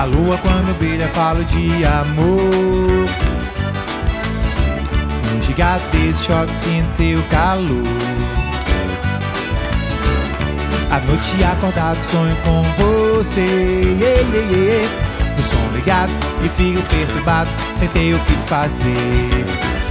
A lua quando brilha falo de amor. Um gigantesco shot sinto teu calor. À noite acordado sonho com você, o som ligado e fico perturbado sem ter o que fazer.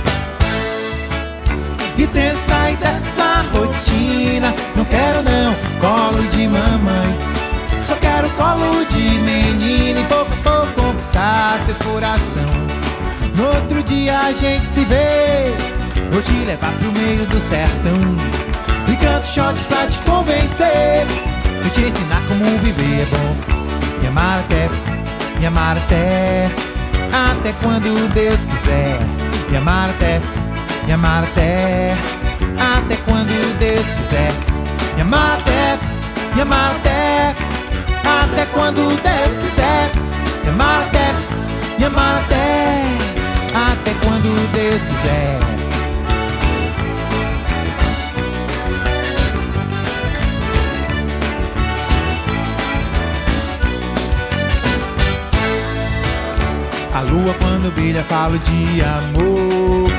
E tento sair dessa rotina, não quero não colo de mamãe, só quero colo de menina e pouco a pouco conquistar seu coração. No outro dia a gente se vê, vou te levar pro meio do sertão e canto shots pra te convencer, vou te ensinar como viver é bom. Me amar até quando Deus quiser. Me amar até quando Deus quiser. Me amar até quando Deus quiser. Me amar até quando Deus quiser. A lua quando brilha falo de amor.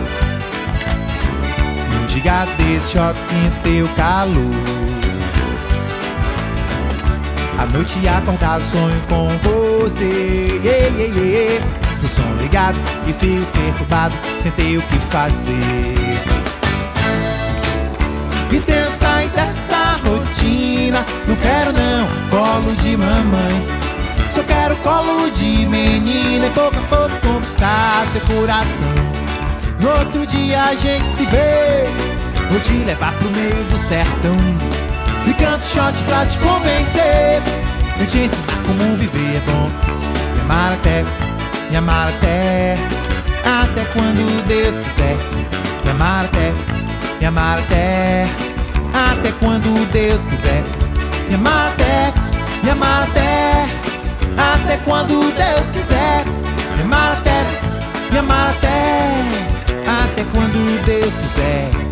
Um gigantesco shot sinto teu calor. À noite acordado sonho com você, o som ligado e fico perturbado sem ter o que fazer. E tento sair dessa rotina, não quero não colo de mamãe, só quero colo de menina e pouco a pouco conquistar seu coração. No outro dia a gente se vê, vou te levar pro meio do sertão e canto shot pra te convencer, vou te ensinar como viver é bom. Me amar até quando Deus quiser. Me amar até quando Deus quiser. Me amar até quando Deus quiser. Me amar até quando Deus quiser.